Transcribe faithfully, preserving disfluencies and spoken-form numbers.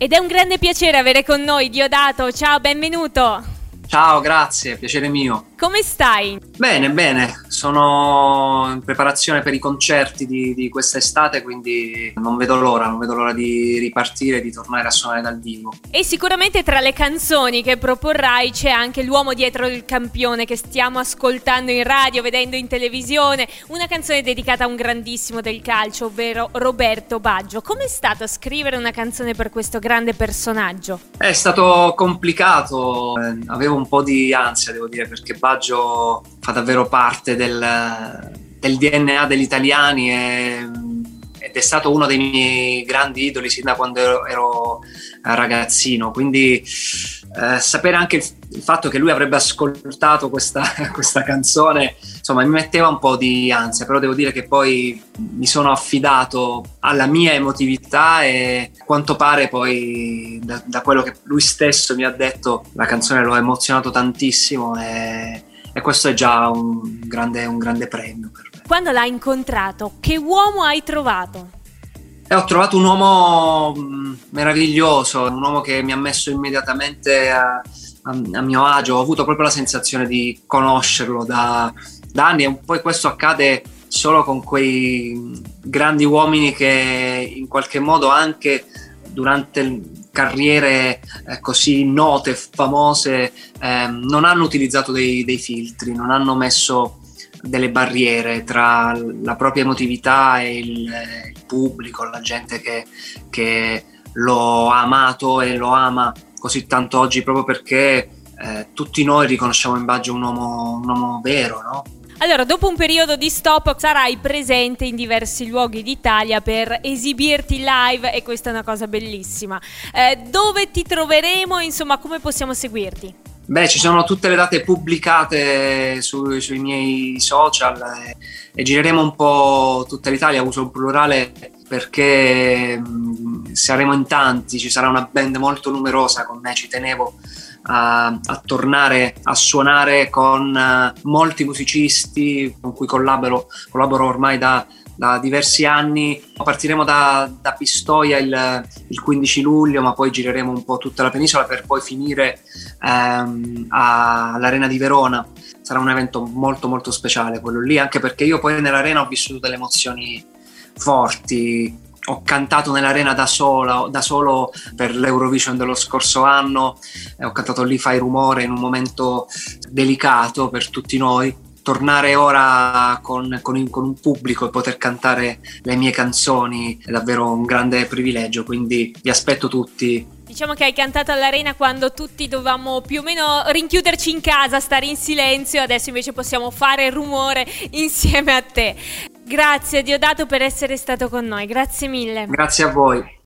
Ed è un grande piacere avere con noi Diodato. Ciao, benvenuto. Ciao, grazie, piacere mio. Come stai? Bene, bene, sono in preparazione per i concerti di, di quest'estate, quindi non vedo l'ora, non vedo l'ora di ripartire e di tornare a suonare dal vivo. E sicuramente tra le canzoni che proporrai c'è anche l'uomo dietro il campione che stiamo ascoltando in radio, vedendo in televisione, una canzone dedicata a un grandissimo del calcio, ovvero Roberto Baggio. Com'è stato scrivere una canzone per questo grande personaggio? È stato complicato, eh, avevo un po' di ansia, devo dire, perché Baggio fa davvero parte del, del D N A degli italiani e, ed è stato uno dei miei grandi idoli sin da quando ero, ero ragazzino, quindi eh, sapere anche il, il fatto che lui avrebbe ascoltato questa, questa canzone, insomma, mi metteva un po' di ansia, però devo dire che poi mi sono affidato alla mia emotività e a quanto pare poi da, da quello che lui stesso mi ha detto la canzone lo ha emozionato tantissimo e, e questo è già un grande, un grande premio per me. Quando l'hai incontrato, che uomo hai trovato? E ho trovato un uomo mh, meraviglioso, un uomo che mi ha messo immediatamente a, a, a mio agio, ho avuto proprio la sensazione di conoscerlo da, da anni e poi questo accade solo con quei grandi uomini che in qualche modo anche durante carriere eh, così note, famose, eh, non hanno utilizzato dei, dei filtri, non hanno messo delle barriere tra la propria emotività e il, il pubblico, la gente che, che lo ha amato e lo ama così tanto oggi proprio perché eh, tutti noi riconosciamo in Baggio un uomo, un uomo vero, no? Allora, dopo un periodo di stop sarai presente in diversi luoghi d'Italia per esibirti live e questa è una cosa bellissima. Eh, dove ti troveremo? Insomma, come possiamo seguirti? Beh, ci sono tutte le date pubblicate su, sui miei social e, e gireremo un po' tutta l'Italia, uso il plurale perché mh, saremo in tanti, ci sarà una band molto numerosa con me, ci tenevo a, a tornare a suonare con uh, molti musicisti con cui collaboro, collaboro ormai da, da diversi anni. Partiremo da, da Pistoia il, il quindici luglio, ma poi gireremo un po' tutta la penisola per poi finire ehm, a, all'Arena di Verona. Sarà un evento molto molto speciale quello lì, anche perché io poi nell'Arena ho vissuto delle emozioni forti. Ho cantato nell'Arena da sola, da solo per l'Eurovision dello scorso anno e ho cantato lì Fai Rumore in un momento delicato per tutti noi. Tornare ora con, con, in, con un pubblico e poter cantare le mie canzoni è davvero un grande privilegio, quindi vi aspetto tutti. Diciamo che hai cantato all'Arena quando tutti dovevamo più o meno rinchiuderci in casa, stare in silenzio, adesso invece possiamo fare rumore insieme a te. Grazie Diodato per essere stato con noi, grazie mille. Grazie a voi.